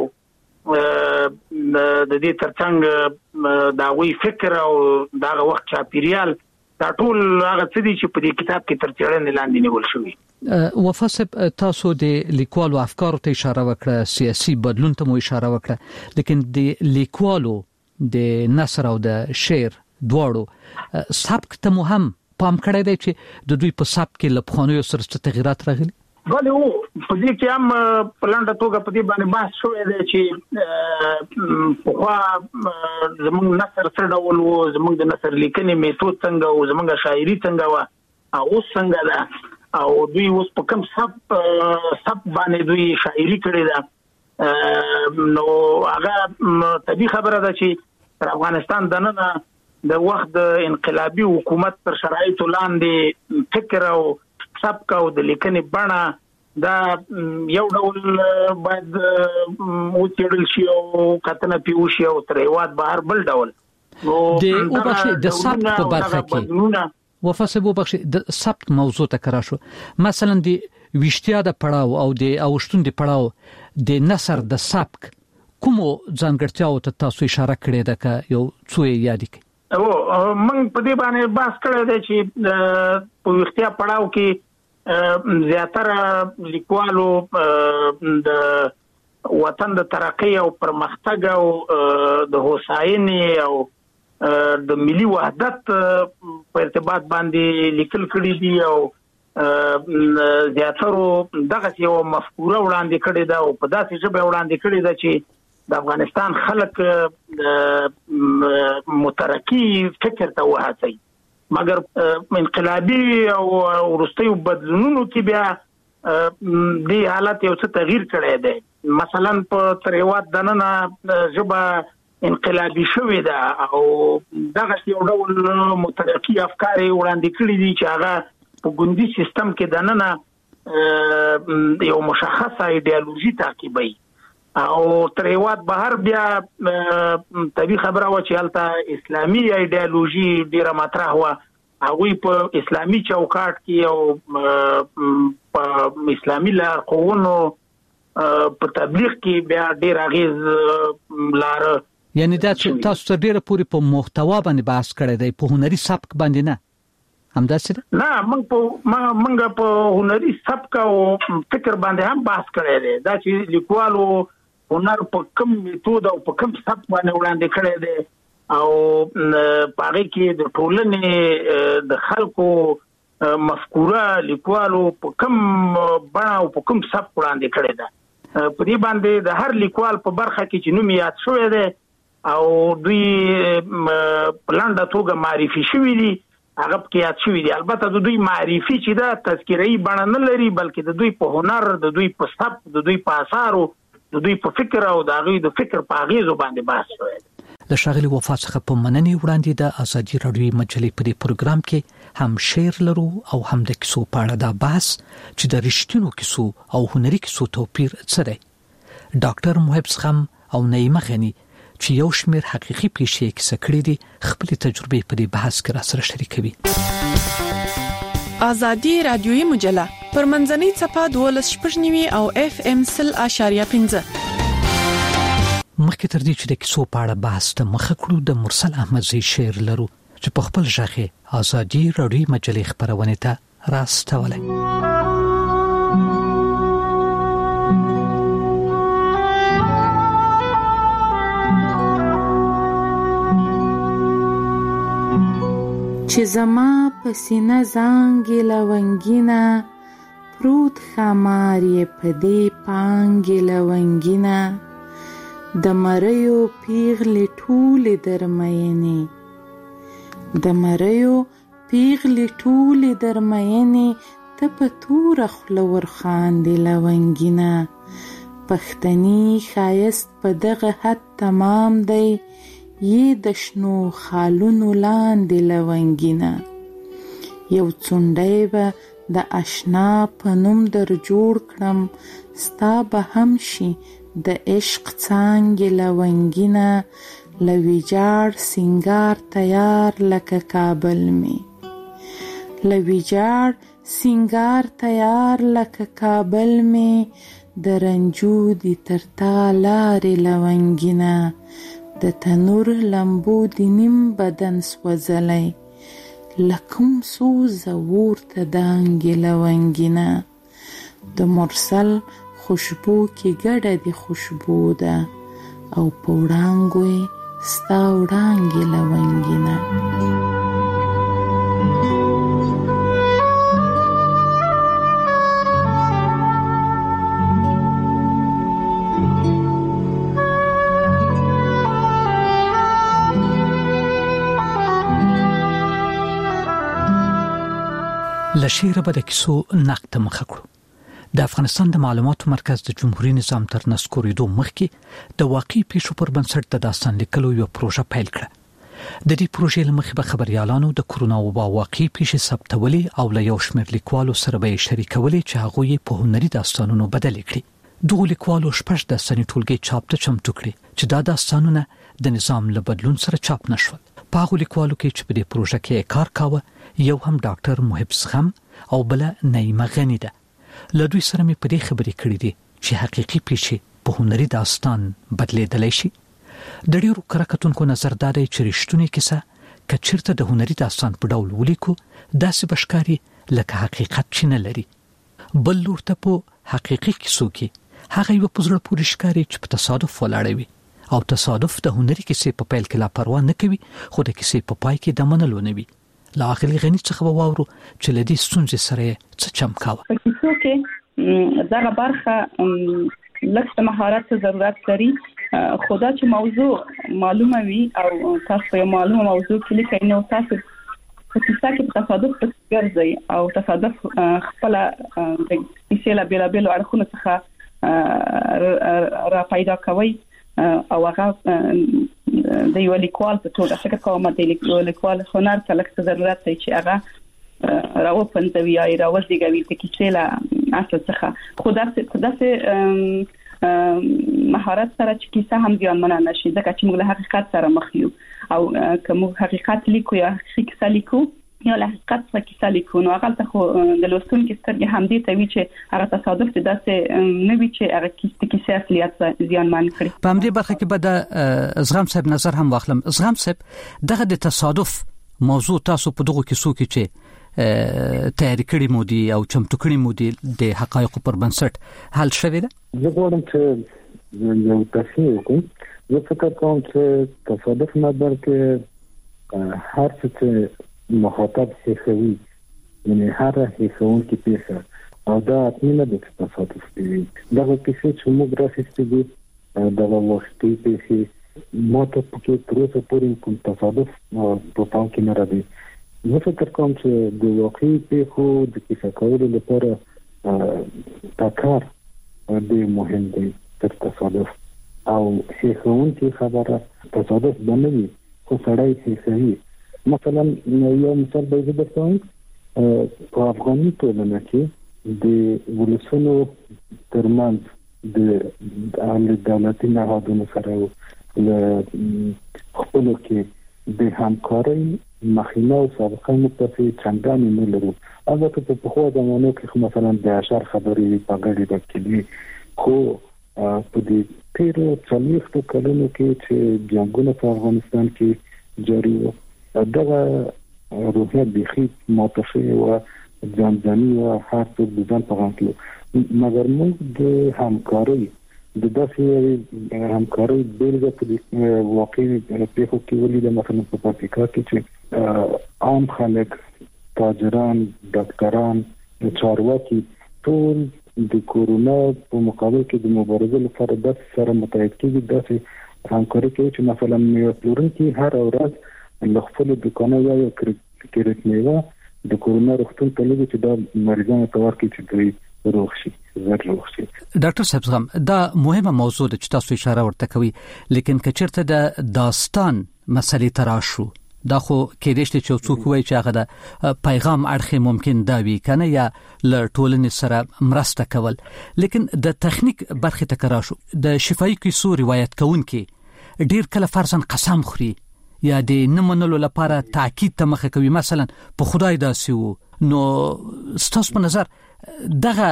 د دې ترڅنګ د هغوی فکر او دغه وخت چاپیریال دا ټول هغه څه دي چې په دې کتاب کې تر څېړنې لاندې نیول شوي. وفا صاحب تاسو د لیکوالو افکارو ته اشاره وکړه، سیاسي بدلون ته مو اشاره وکړه، لیکن د لیکوالو د نثر او د شعر دواړو سبک ته مو هم پام کړی دی چې د دوی په سبک کې له پخوانیو سره څه تغیرات راغلي؟ بله په دې کې هم په لنډه توګه په دې باندې بحث شوی دی چې پخوا زموږ نثر څه ډول و، زموږ د نثر لیکنې میتود څنګه و، زموږ شاعري څنګه وه او اوس څنګه ده، او دوی اوس په کوم سب باندې دوی شاعري کړې ده. نو هغه طبیعي خبره ده چې تر افغانستان دننه د وخت د انقلابي حکومت تر شرایطو لاندې فکر او سبک او د لیکنې بڼه دا یو ډول باید وڅېړل شي او کتنه پې وشي او تر هیواد بهر بل ډول. د سبک په برخه کې وفا صاحب وبخښئ، د سبک موضوع ته کرا شو، مثلا د ویشتیا د پړاو او د اوشتون د پړاو د نثر د سبک کومو ځانګړتیاو ته تاسو اشاره کړې ده که یو څو یې یاد کړئ؟ موږ په دې باندې بحث کړی دی چې په ویښتیا پړاو کې زیاتره لیکوالو د وطن د ترقۍ او پرمختګ او د هوساینې او د ملي وحدت په ارتباط باندې لیکل کړي دي او زیاترو دغه یو مفکوره وړاندې کړې ده او په داسې ژبه وړاندې کړې ده چې د افغانستان خلک مترقي فکر ته وهڅوي مګر انقلابي او وروستیو بدلونونو کې بیا دې حالت یو څه تغییر کړی دی مثلا په تریوات دننه ژبه انقلابي شوې ده او دغه یو ډول مترقي افکار وړاندې کړي دي چې هغه په ګوندي سیستم کې دننه یو مشخصه ایدئولوژي تعقیبوي او تریوات بهر بیا طبي خبره و چې هلته اسلامي ایدئولوژي ډیره مطرح و هغه په اسلامي چوکاټ کې او په اسلامي لارښوونو په تبلیغ کې بیا ډیر اغیز لار یعنی دا تاسو ډیره پوری په محتوا باندې بحث کړی دی په هنري سبک باندې نه همداسې نه موږ په هنري سبک او فکر باندې هم بحث کړی دی دا چې لیکوالو هنر په کوم میتود او په کوم سبک باندې وړاندې کړی دی او پاره کې د ټولنې د خلکو مفکوره لیکوالو په کوم بڼه او په کوم سبک وړاندې کړی دی په دې باندې د هر لیکوال په برخه کې چې نوم یاد شوی دی او دوی پلانډه توګه معرفي شوی دي هغه کې یاد شوی دي البته د دوی معرفي چې دا تذکره‌ای بڼه نه لري بلکې د دوی په هنر د دوی په سبک د دوی په آثارو د دوی په فکر او د دوی د فکر په اغیزو باندې بحث شوی دی د ښاغلي وفا څخه په مننې وړاندې د ازادي راډیو مجلې په دې پروګرام کې هم شعر لرو او هم د کیسو په اړه دا بحث چې د رښتینو کیسو او هنري کیسو توپیر څه دی ډاکټر محب سخم او نعیمه غنی چې یو شمېر حقيقي پیښې کیسه کړې دي خپل تجربې په دې بحث کې را سره شریکوي ازادي راډیوي مجله پر منځنۍ صفحه 12.9 او FM 0.5 مخکې تر دې چې د کیسو په اړه بحث ته مخه کړو د مرسل احمدزي شعر لرو چې په خپل ژغه ازادي راډیوي مجلې خبرونه ته راستولای چې زما پسینه زانګې لونګینا پروت خمار یې پدې پانګې لونګینا د مریو پیغلې ټولې درمینې د مریو پیغلې ټولې درمینې ته په تور خوله ورخاندې لونګینا پښتني ښایست په دغه حد تمام دی یې د شنو خالونو لاندې لونګینا یو څونډی به د اشنا په نوم در جوړ کړم ستا به هم شي د عشق څانګې لونګینا له ویجاړ سینګار تیار لکه کابل مې له ویجاړ سینګار تیار لکه کابل مې د رنجو دي تر تا لارې لونګینا د تنور لمبو دی نیم بدن سوځلی لکم سوز ورته دانګې لونګینا د مرسل خوشبو کې ګډه دی خوشبو ده او په وړانګو یې ستا وړانګې لونګینا لشيره به د کیسو نقد مخه کړو د افغانستان د معلوماتو مرکز د جمهوریت نظام تر نسکوریدو مخکې د واقعي پیښو پر بنسټ د داستان لیکلو یو پروژه پیل کړه د دې پروژې لمخې به خبريالانو د کرونا وبا واقعي پیښې ثبتولې او له یو شمېر لیکوالو سره به شریکولې چې هغه یې په هنري داستانونو بدل کړي دغه لیکوالو شپږ داستاني ټولګي چاپ ته چمتو کړي چې دا داستانونه د نظام له بدلون سره چاپ نشول په هغه لیکوالو کې چې په دې پروژه کې کار کاوه یو هم ډاکټر محب سخم او بل نعیمه غنی ده له دوی سره مې په دې خبرې کړې دي چې حقيقي پیښې په هنري داستان بدلېدلی شي د ډیرو کراکتونکو نظر دا دی چې رښتونی کیسه کچرته د هنري داستان په ډول ولیکو داسې بشکاري لکه حقیقت چې نه لري بل لورته په حقيقي کیسو کې هغه یو پزړه پورې ښکاري چې په تصادف ولاړوي او تصادف د هنري کیسې په پیل کې لا پروا نه کوي خو د کیسې په پای کې د منلو نه وي لا اخلي غني څخه وورو چې لدی ستونزې سره څه چمکاوه. په کیسو کې دا برخه لکه مهارت ضرورت لري، خدا چې موضوع معلومه وي او تاسو یو معلومه موضوع کې لیکئ نو تاسو په کیسه کې تصادف ګرځي او تصادف خپل د کیسې لا بیلابل اړخونه څخه را پیدا کوي او هغه د یو لیکوال په توګه څنګه کومه د لیکوال هنر ته لکه ضرورت دی چې هغه راوپنځوي یا راوځيږي د کیسې لا اصل څخه خدا سه مهارت سره چې کیسه هم ځانمنه نشي ځکه چې موږ له حقیقت سره مخ یو او کوم حقیقت لیکو یا کیسه لیکو یا له حقیقت څخه کیسه لیکو نو هغه ته د لوستونکو سترګې هم دي ته وی چې هغه تصادف دي داسې نه وی چې هغه کیسه اصليت ځانمن کړي. په همدې برخه کې به د زغم صاحب نظر هم واخلم. زغم صاحب دغه د تصادف موضوع تاسو په دغه کیسو کې چې تیاری کړی مو دي او چمتو کړی مو دي د حقایقو پر بنسټ حل شوی ده. زه غواړم چې یو تفصیل وکړم. زه فکر کوم چې تصادف نه بلکې هر څه مخاطب سیخوي یعنی هر هیڅون کې پیښه او دا اټینه د تصادف دی. دا کیسه چې موږ راځي دي دا وختي پیښه ماته په تروسه پورې کوم تصادف په پام کې نه راځي. زه فکر کوم چې د واقعي پیښو د کیسه کولو لپاره تکرار ډېر مهم دی تر تصادف او هیڅون کې خبره تصادف باندې خو سړی هیڅوي. مثلا یو مثال به زه درته په افغاني ټولنه کې د ولسونو ترمنځ د عامه دولتي نهادونو سره له خپلو کې د همکارۍ مخینه او سابقه متفق چندانې نه لرو. البته په پخوا زمانو کې مثلا د اشر خبرې په ګډه د کلی خو په دې تیرو 40 کلونو کې چې جنگونه په افغانستان کې جاری وو دغه روحیه بخي متفق او ځانځاني او هر څه د ځان په غوښتلو مګر موږ د همکارۍ د داسې همکارۍ بیلګه په واقعي پیښو کې ولیدل. مثلا په افریقا کې چې عام خلک تاجران ډاکټران چارواکي ټول د کورونا په مقابل کې د مبارزې لپاره د سره متحد کېږي. داسې همکاري کوي چې مثلا یو پلورونکی هر ورځ له خپل دکانه یا کرکټ میوه د کورونا روغتون ته لګي چې دا مریضانو ته ورکړي چې دوی روغ شي زر روغ شي. ډاکټر صاحب زغم دا مهمه موضوع ده چې تاسو اشاره ورته کوي، لیکن کچرته د داستان مسلې تراشو دا خو کېدې چې څوک وایي چې هغه د پیغام اړخ ممکن دا وی کنه یا ل ټولنې سره مرسته کول، لیکن د تخنیک برخه تکراشو د شفاهي کیسو روایت کوونکې ډیر کله فرضاً قسم خوري یا د نمنلو لپاره تاکید ته مخه کوي، مثلا په خدای داسې وو. نو ستاسو په نظر دغه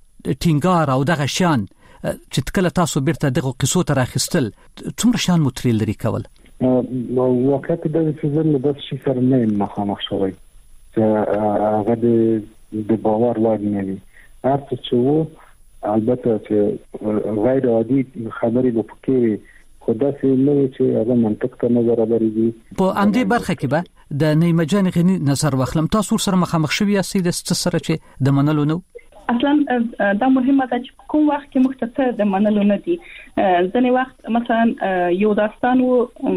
ټینګار او دغه شان چې کله تاسو بیرته دغه قصو ته راخستل څومره شان متریل لري کول؟ نو وخت د فزر له داسې شي سره نه مخامخ شوی چې هغه د باور وړ نه وي. هر څه چې وو البته چې غیر عادي خبرې به پکې خدا سي نه چې هغه منطق ته نظر لري. په اندې برخه کې به د نیمه جان غنی نظر واخلم. تاسو سره مخامخ شوی یاستئ د سره چې د منلو نو اصلا دا مهمه ده چې کوم وخت کې مختصر د منلو نه دي. ځنې وخت مثلا یو داستان و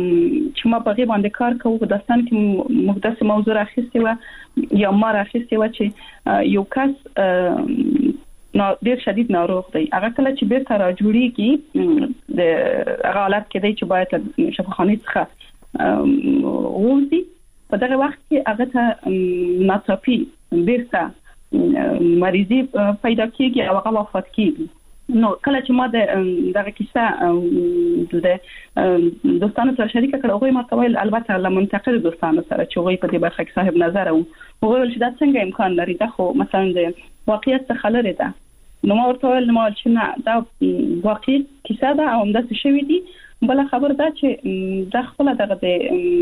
چې ما په غي باندې کار کوو، داستان کې مقدس موضوع راخستې و یا ما راخستې و چې یو کس ډیر شدید ناروغ دی. هغه کله چې بیرته راجوړیږي د هغه حالت کې دی چې باید شفاخانه څخه ووځي، په دغه وخت کې هغه ته ناڅاپي بیرته مریضي پیدا کیږي او هغه وفات کیږي. نو کله چې ما دغه کیسه د دوستانو سره شریک کړه، هغه ما کوي البته له منتقد دوستانو سره چې هغه په دې برخه کې صاحب نظر او هغه ول چې دا څنګه امکان لري دا خو مثلا د واقعیت څخه لري ده. نو ما ورته ویل نو چې نه دا واقعي کیسه ده او همداسې شوی دي. بل خبر ده چې دا خپل دغه د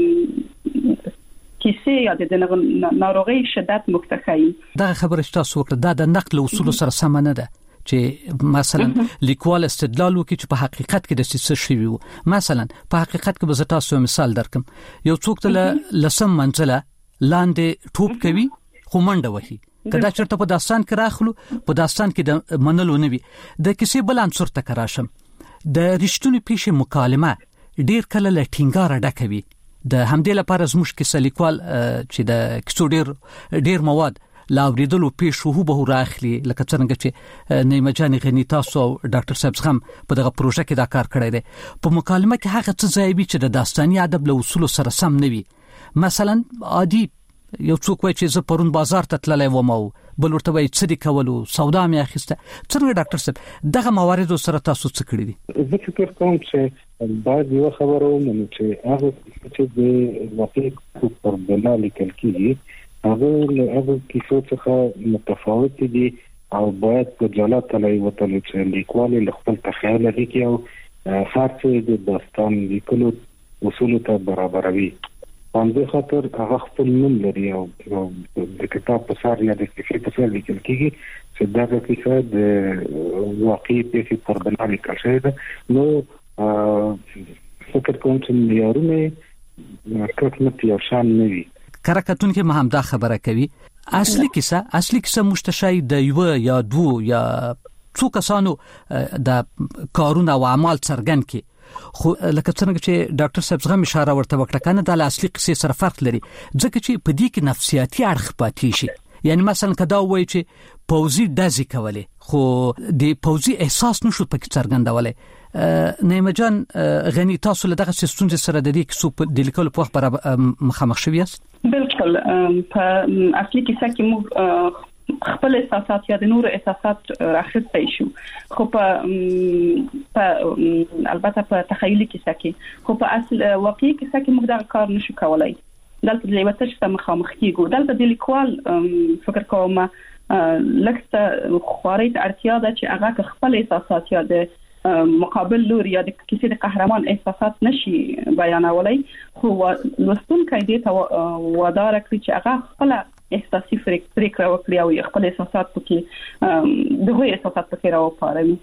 کیسه یا د ناروغي شدت مکتخی دا خبره چې تاسو وکړه دا د نقل اصول سره سم نه ده چې مثلا لیکوال استدلال وکړي چې په حقیقت کې د څه شی وي. مثلا په حقیقت کې به تاسو مثال درکم، یو څوک ته لسم منزله لاندې ټوپ کوي خو منډه وهي کدا چرته په داستان کې راخلو په داستان کې د منلو نه وي د کیسې بل عنصر ته کراشم د رښتونی پیښې مکالمه ډیر کله له ټینګاره ډکوي د همدې لپاره زموږ کیسه لیکوال چې د کیسو ډیر مواد لا اوریدلو پیښو به راخلي لکه څنګه چې نیمه جان غنی تاسو او ډاکټر صاحب څخه په دغه پروژه کې دا کار کړی دی په مکالمه کې هغه څه ځای وي چې د داستاني ادب له اصولو سره سم نه وي مثلا عادي یو څوک وایي چې زه پرون بازار ته تللی وم او بل ورته وایي څه دي کولو سودا مې اخیسته څنګه ډاکټر صاحب دغه موارد سره تاسو څه کړی دي زه فکر کوم چې باید یو خبره ومنو چې هغه چې د واقعي پر بنا لیکل کیږي هغه کیسو څخه متفاوت دي او باید په جلا تلای وتل چې لیکوال له خپل تخیل لري او هر څه د داستان لیکلو اصول ته برابروي باندې خاطر هغه خپل نوم لري او د کتاب په سر یا د کیسې په سر لیکل کیږي چې دا د کیسې د واقعي پیښې پر بنا لیکل شوی ده نو فکر کوم چې معیارونه کټمت یو شان نه وي کرکټون کې مهم دا خبره کوي اصلي کیسه مشتشای د یو یا دو یا څو کسانو د کارونه او اعمال څرګند کی خو لکه څنګه چې ډاکټر صاحب څنګه اشاره ورته وکړه کنه د اصلي کیسې سره فرق لري ځکه چې په دې کې نفسیاتي اړخ پاتې شي یعنی مثلا کدا وایي چې پوزي دازي کوله خو د پوزي احساس نشو پکې څرګندولای نیمه جان غنی تاسو له دغه ستونزې سره د دې کیسو په د لیکلو په وخت برابر مخامخ شوی یاست بالکل په اصلي کیسه کې موږ خپل احساسات یا د نور احساسات راخسته شو خو په البته په تخیلي کیسه کې خو په اصل واقعي کیسه کې موږ دا کار نشو کولای دلته د یو څه مخامخ کیږو دلته د لیکوال فکر کوم لکه خواري اړتیا ده چې هغه خپل احساسات یا د مقابل لور یا د کیسې د قهرمان احساسات نشي بیانولای خو لوستونکي دې ته وادار کړی چې هغه خپل احساسي پریکړه وکړي او خپل احساسات پکې دغه احساسات پکې راوپاروي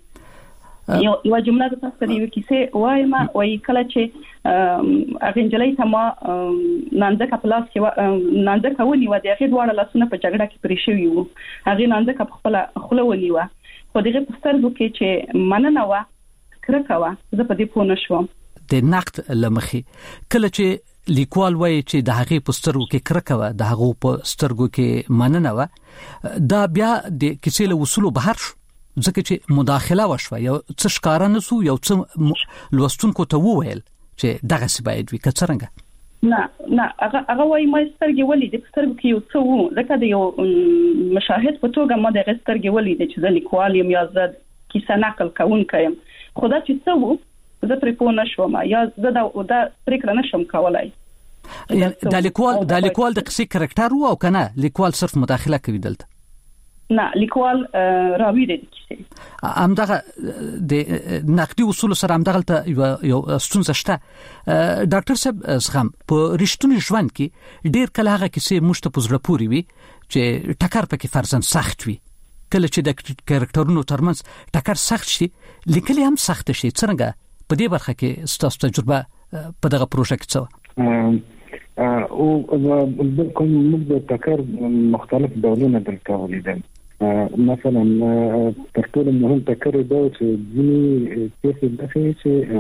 یو جمله د تاسو دی کیسه وایم وای کله چې اغنجلې ته ما نانځکه پلاس کې نانځکه ونی و د هغه دواړه لاسونه په جګړه کې پرې شوی وو هغه نانځکه په خپل خلونی و خو دغه پسترګو کې چې مننه وا کرکوا زه په دې پونه شوم د نقد لمخي کله چې لیکوال وایي چې د هغه پسترګو کې کرکوا د هغه پسترګو کې مننه وا دا بیا د کیسې له اصولو بهر شو ځکه چې مداخله وشوه یو څه ښکارا نسو یو څه لوستونکو ته وویل چې دغه څه باید وي کڅرنګ نه هغه وایي ما سترګې ولې د سترګو کې یو څه وو ځکه د یو مشاهد په توګه ما د سترګې ولې چې د لیکوال یم یا زه کیسه نقل کوونکی یم خو دا چې څه وو زه پرې پوه نشوم یا زه دا پرېکړه نشم کولای د لیکوال د قصې کرکټر وو او کنه لیکوال صرف مداخله کوي دلته نه لیکوال راوی دی کیسه همدغه د نقدي اصول سره همدغه یو ستونزه شته ډاکټر صاحب زغم په رښتونی ژوند کې ډیر کله هغه کیسې مشته پزړه پوری وي چې ټکر پکې فرضاً سخت وي کله چې د کریکټرونو ترمنځ ټکر سخت شي لیکل هم سخت شي څنګه په دې برخه کې ستاسو تجربه په دغه پروژه کې څه او بالکل موږ د ټکر مختلف ډولونه دلته ولیدل مثلا تر ټولو مهم ټکر دا چې ځینې پیښې داسې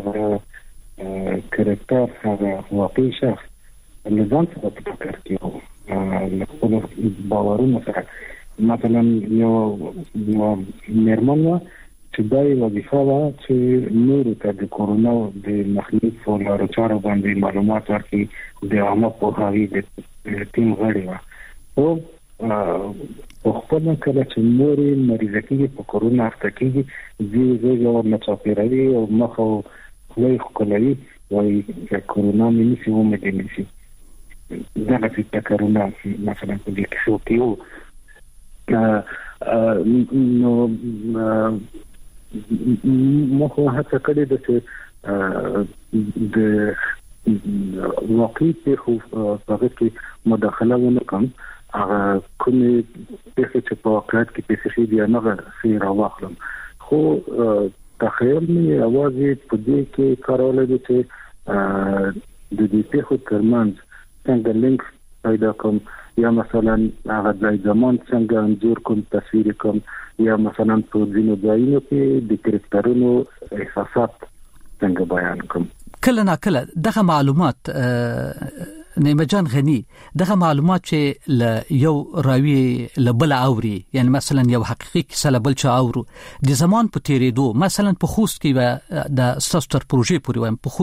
چې کرکټر هغه واقعي شخص لزان سره په ټکر کې له خپل باورونو سره مثلا یو میرمن چې دا یو وظیفه ده چې نور ته د کورونا د مخنیوي په لارو چارو باندې معلومات ورکړي د عامه پوهاوي د ټیم غړي و او په خپل کله چې نور مریض کېږي په کورونا اخته کېږي زه یو مچاپیروي او مخ او خولۍ خولۍ وایي چې کورونا مې نشي ومې نشي دا چې تکرونه مثلا په دې کې شو کېو نو مخه هڅه کړې ده چې د واقعي په هغه کې مداخله ونکړم هغه کومې پیښې چې په واقعیت کې پیښې شي بیا نه غوښتي راوخلم خو تخیل مې اوازې په دې کې کارول دي چې د دې پیښو ترمنځ څنګه لینک پیدا کوم یا مثلا هغه ځای زمان څنګه انځور کوم تصویر کوم یا مثلا په ځینو ځایونو کې د کرکټرونو احساسات څنګه بیان کوم. کله نا کله دغه معلومات نیمه جان غنی دغه معلومات چې ل یو راوی لبل اوري یعنی مثلا یو حقيقي کیسه لبل چا اورو د زمان په تیریدو مثلا په خوست کې د ستر پروژې پورې وایم په